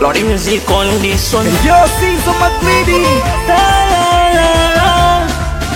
Lordy music on this one. Yo, Caesar McGreedy. La, la, la, la.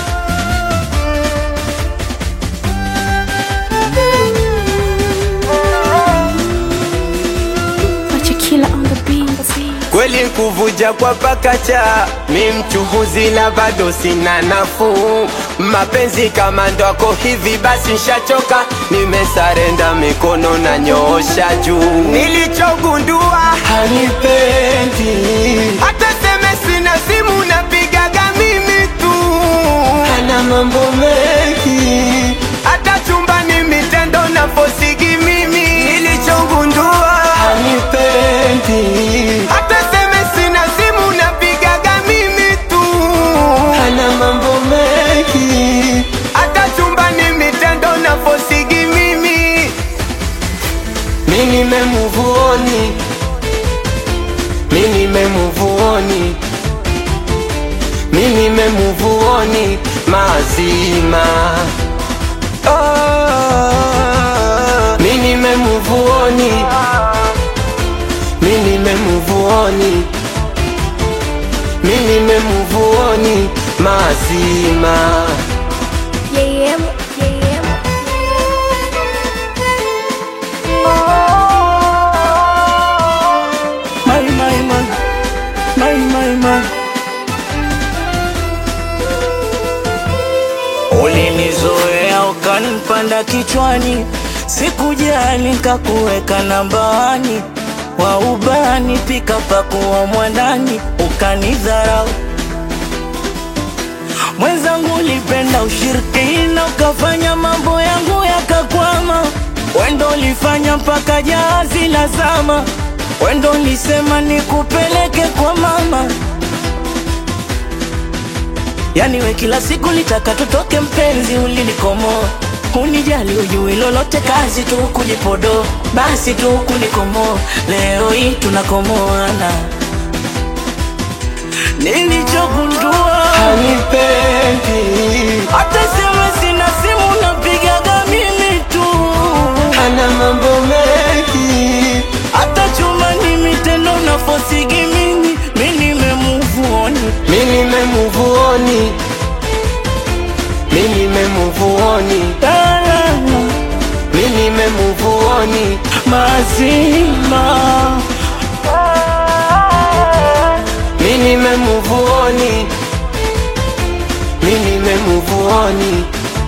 Kweli kuvuja kwa pakacha, mi mchuhuzi na bado sina nafuu. Mapenzi kama ndoko hivi basi nshachoka, nimesarenda mikono na nyoosha juu. Nilichogundua hanipendi, hata seme sina simu napigaga mimi tu. Hana mambo mengi, hata chumbani mitendo na fosigi mimi. Nilichogundua hanipendi, hata seme sina simu napigaga mimi tu. Hana mambo mengi, hata chumbani mitendo na fosigi mimi. Mimi nimemuvuoni, mimi nimemuvuoni, mimi nimemuvuoni mazima. Mimi nimemuvuoni, mimi nimemuvuoni, mimi nimemuvuoni mazima. My. Ulinizoea ukanipanda kichwani, sikujali nikakuweka nambani. Wa ubani pika pakuwa mwandani, ukanidharau. Mwenzangu ulipenda ushirikina, ukafanya mambo yangu yakakwama. Wendo ulifanya mpaka jahazi lazama, wendo ulisema nikupeleke kwa mama. Yani we kila siku litaka tutoke mpenzi, ulinikomoa. Unijali ujui lolote, kazi tu kujipodo, basi tu kunikomoa. Leo hii tunakomoana. Nilichogundua Hanipendi, hata sema sina simu napigaga mimi tu. hana mambo mengi, hata chuma ni mitendo na fosigi mimi. Mimi nimemuvuoni, mimi nimemuvuoni, mimi nimemuvuoni, mimi nimemuvuoni mazima. mimi nimemuvuoni, mimi nimemuvuoni,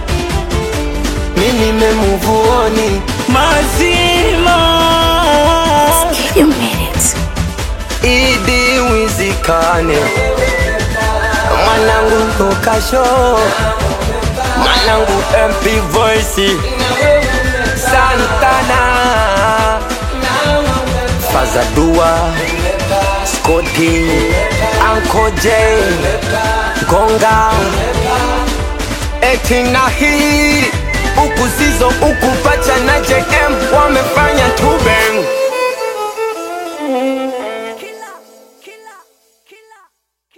mimi nimemuvuoni mazima. You made it. Idi Wizikane, mwanangu Lukasho, mwanangu MP Voice, Santana, Fazadua, Scotty, Uncle J, Gonga, Etina hii, uku Zizo, uku Pacha na JM, wamefanya tu bang.